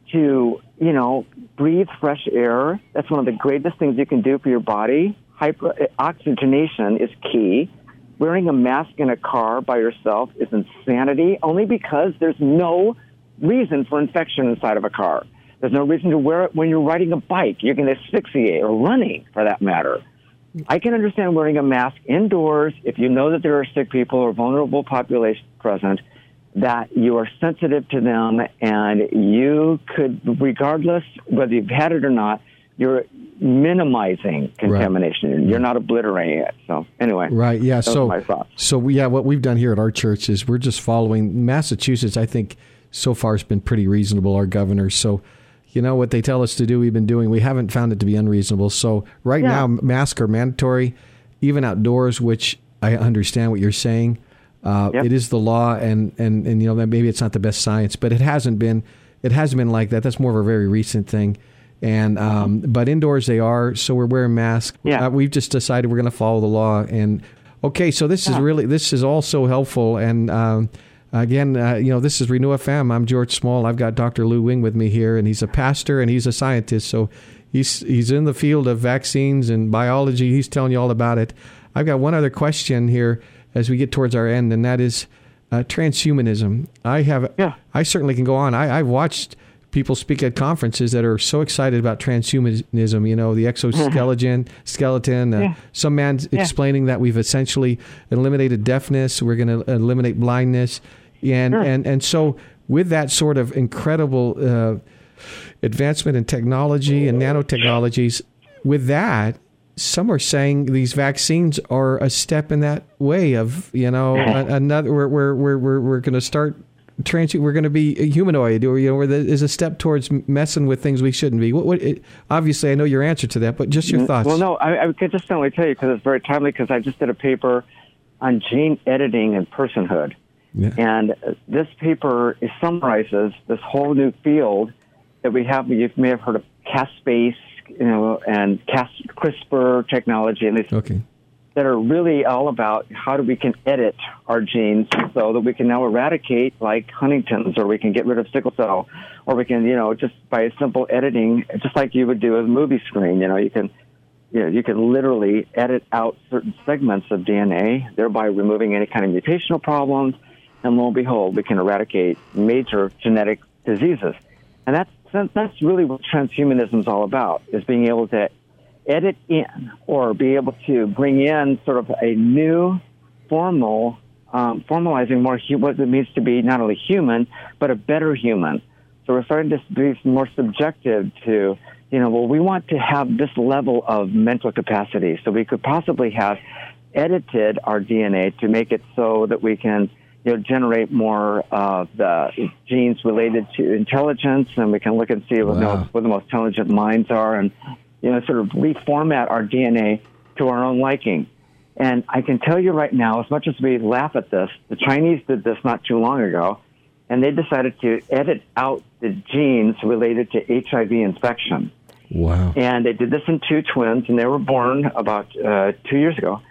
to, you know, breathe fresh air, that's one of the greatest things you can do for your body. Hyper, oxygenation is key. Wearing a mask in a car by yourself is insanity, only because there's no reason for infection inside of a car. There's no reason to wear it when you're riding a bike. You can asphyxiate, or running, for that matter. I can understand wearing a mask indoors if you know that there are sick people or vulnerable population present, that you are sensitive to them, and you could, regardless whether you've had it or not, you're minimizing contamination. Right. You're not obliterating it. So anyway, right, yeah. Those so, are my thoughts. so we, yeah, what we've done here at our church is we're just following Massachusetts. I think so far has been pretty reasonable. Our governor, so you know what they tell us to do, we've been doing. We haven't found it to be unreasonable. So right yeah. now, masks are mandatory, even outdoors. Which I understand what you're saying. Uh, yep. It is the law, and, and, and you know maybe it's not the best science, but it hasn't been. It hasn't been like that. That's more of a very recent thing. And um, but indoors they are, so we're wearing masks. Yeah. Uh, we've just decided we're going to follow the law. And okay, so this yeah. is really this is all so helpful. And um, again, uh, you know, this is Renew F M. I'm George Small. I've got Doctor Lou Wing with me here, and he's a pastor and he's a scientist. So he's he's in the field of vaccines and biology. He's telling you all about it. I've got one other question here as we get towards our end, and that is uh, transhumanism. I have yeah. I certainly can go on. I, I've watched people speak at conferences that are so excited about transhumanism, you know, the exoskeleton, skeleton. Uh, yeah. Some man yeah. explaining that we've essentially eliminated deafness. We're going to eliminate blindness. And, sure. and, and so with that sort of incredible uh, advancement in technology and nanotechnologies, with that, some are saying these vaccines are a step in that way of, you know, another, we're, we're, we're, we're, we're going to start Trans, we're going to be humanoid, or you know, where there is a step towards messing with things we shouldn't be. What, what it, obviously, I know your answer to that, but just your thoughts. Well, no, I, I could just only tell you because it's very timely. Because I just did a paper on gene editing and personhood, yeah. and this paper is, summarizes this whole new field that we have. You may have heard of Cas-base, you know, and Cas CRISPR technology, and these. Okay. That are really all about how do we can edit our genes so that we can now eradicate like Huntington's, or we can get rid of sickle cell, or we can, you know, just by simple editing, just like you would do with a movie screen, you know, you can, you know, you can literally edit out certain segments of D N A, thereby removing any kind of mutational problems, and lo and behold, we can eradicate major genetic diseases. And that's, that's really what transhumanism is all about, is being able to edit in or be able to bring in sort of a new formal, um, formalizing more hu- what it means to be not only human, but a better human. So we're starting to be more subjective to, you know, well, we want to have this level of mental capacity. So we could possibly have edited our D N A to make it so that we can, you know, generate more of the genes related to intelligence, and we can look and see what, wow. the, what the most intelligent minds are, and you know, sort of reformat our D N A to our own liking. And I can tell you right now, as much as we laugh at this, the Chinese did this not too long ago, and they decided to edit out the genes related to H I V infection. Wow. And they did this in two twins, and they were born about uh, two years ago.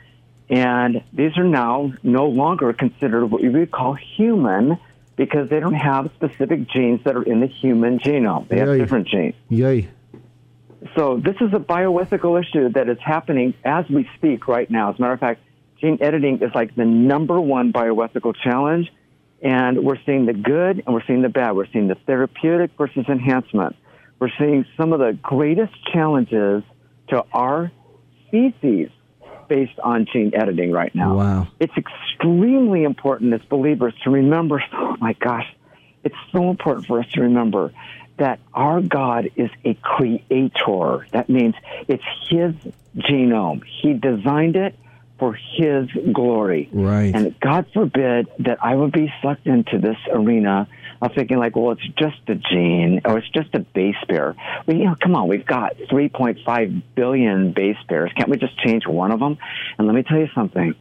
And these are now no longer considered what we would call human, because they don't have specific genes that are in the human genome. They Yay. have different genes. Yay. So this is a bioethical issue that is happening as we speak right now. As a matter of fact, gene editing is like the number one bioethical challenge, and we're seeing the good and we're seeing the bad. We're seeing the therapeutic versus enhancement. We're seeing some of the greatest challenges to our species based on gene editing right now. Wow. It's extremely important as believers to remember, oh my gosh, it's so important for us to remember that our God is a creator. That means it's his genome. He designed it for his glory. Right. And God forbid that I would be sucked into this arena of thinking like, well, it's just a gene or it's just a base pair. Well, you know, come on, we've got three point five billion base pairs. Can't we just change one of them? And let me tell you something.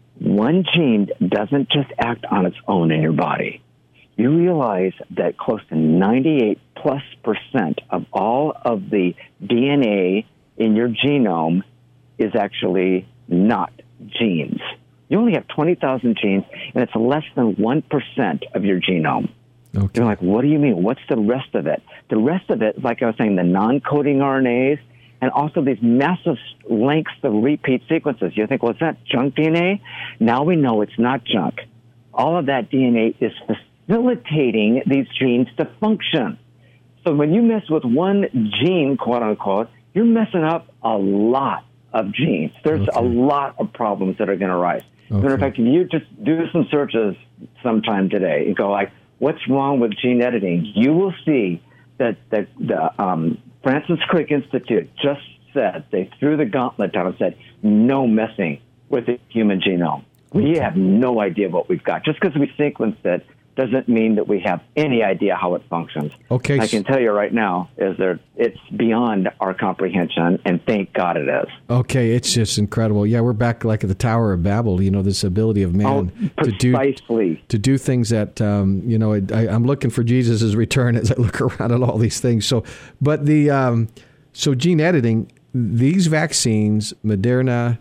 One gene doesn't just act on its own in your body. You realize that close to ninety-eight plus percent of all of the D N A in your genome is actually not genes. You only have twenty thousand genes, and it's less than one percent of your genome. Okay. You're like, what do you mean? What's the rest of it? The rest of it, like I was saying, the non-coding R N As, and also these massive lengths of repeat sequences. You think, well, is that junk D N A? Now we know it's not junk. All of that D N A is facilitating these genes to function. So when you mess with one gene, quote unquote, you're messing up a lot of genes. There's okay. a lot of problems that are going to arise. Okay. Matter of fact, if you just do some searches sometime today and go like, what's wrong with gene editing? You will see that the, the um, Francis Crick Institute just said, they threw the gauntlet down and said, no messing with the human genome. We have no idea what we've got. Just because we sequenced it doesn't mean that we have any idea how it functions. Okay. I can tell you right now is that it's beyond our comprehension, and thank God it is. Okay, it's just incredible. Yeah, we're back like at the Tower of Babel. You know, this ability of man oh, to do precisely. to do things that um, you know. I, I'm looking for Jesus' return as I look around at all these things. So, but the um, so gene editing, these vaccines, Moderna,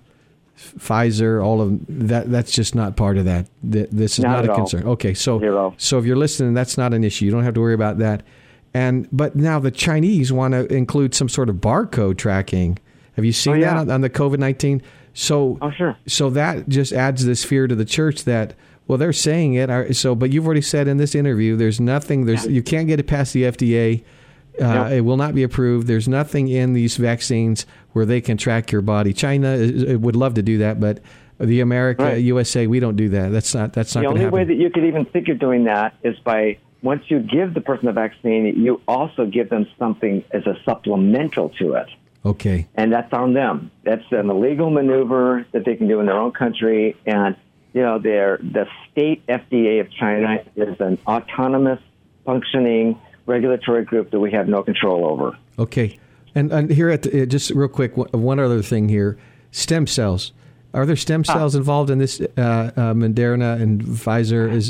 Pfizer, all of that, that's just not part of that. This is not, not a all. concern. Okay, so Zero. so if you're listening, that's not an issue. You don't have to worry about that. And but now the Chinese want to include some sort of barcode tracking. Have you seen oh, yeah. that on, on the COVID nineteen? So oh, sure. So that just adds this fear to the church that, well, they're saying it. So, but you've already said in this interview, there's nothing. There's you can't get it past the F D A. Uh, yep. It will not be approved. There's nothing in these vaccines where they can track your body. China is, would love to do that, but the America, right. U S A, we don't do that. That's not. That's not. The only happen. way that you could even think of doing that is by once you give the person the vaccine, you also give them something as a supplemental to it. Okay. And that's on them. That's an illegal maneuver that they can do in their own country. And you know, their the state F D A of China is an autonomous, functioning regulatory group that we have no control over. Okay. And, and here, at the, just real quick, one other thing here. Stem cells. Are there stem cells ah. involved in this uh, uh, Moderna and Pfizer? Is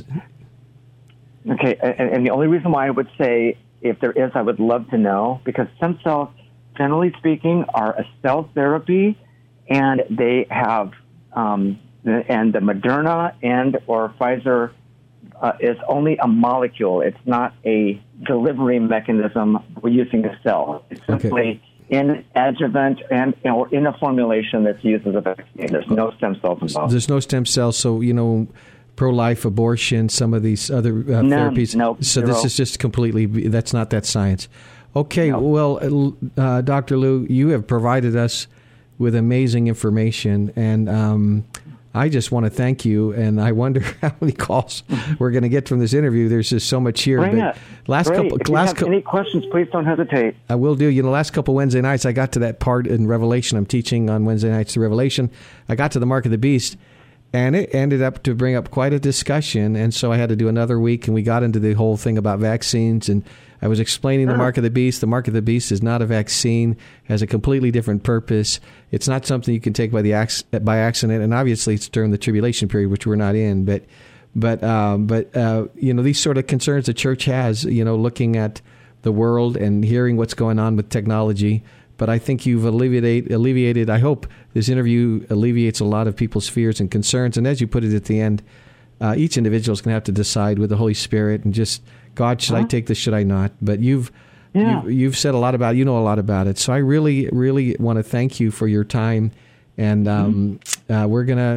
Okay. And, and the only reason why I would say if there is, I would love to know, because stem cells, generally speaking, are a cell therapy, and they have, um, and the Moderna and or Pfizer Uh, is only a molecule. It's not a delivery mechanism. We're using a cell. It's simply okay. in adjuvant and or in a formulation that's used as a vaccine. There's no stem cells involved. There's no stem cells. So, you know, pro-life, abortion, some of these other uh, None, therapies. Nope, so zero. This is just completely, that's not that science. Okay, no. well, uh, Doctor Lou, you have provided us with amazing information, and um, I just want to thank you, and I wonder how many calls we're going to get from this interview. There's just so much here. Bring but it. Last Great. couple, if you last have co- any questions, please don't hesitate. I will do. You know, last couple Wednesday nights, I got to that part in Revelation. I'm teaching on Wednesday nights to Revelation. I got to the mark of the beast, and it ended up to bring up quite a discussion. And so I had to do another week, and we got into the whole thing about vaccines, and I was explaining sure. the mark of the beast. The mark of the beast is not a vaccine; has a completely different purpose. It's not something you can take by the by accident, and obviously it's during the tribulation period, which we're not in. But, but, um, but uh, you know, these sort of concerns the church has, you know, looking at the world and hearing what's going on with technology. But I think you've alleviated, alleviated. I hope this interview alleviates a lot of people's fears and concerns. And as you put it at the end, uh, each individual is going to have to decide with the Holy Spirit and just, God, should huh? I take this? Should I not? But you've, yeah. you've you've said a lot about it. You know a lot about it. So I really, really want to thank you for your time. And um, mm-hmm. uh, we're going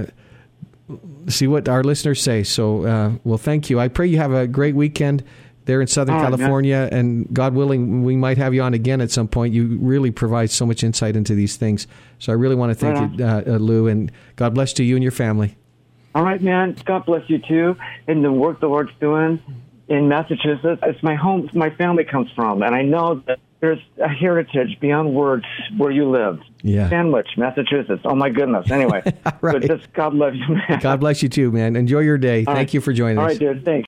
to see what our listeners say. So, uh, well, thank you. I pray you have a great weekend there in Southern oh, California. Yeah. And God willing, we might have you on again at some point. You really provide so much insight into these things. So I really want to thank right you, uh, uh, Lou. And God bless to you and your family. All right, man. God bless you, too. And the work the Lord's doing, in Massachusetts. It's my home, my family comes from, and I know that there's a heritage beyond words where you live. Yeah. Sandwich, Massachusetts. Oh, my goodness. Anyway, right. but just God love you, man. God bless you too, man. Enjoy your day. All Thank right. you for joining All us. right, dude. Thanks.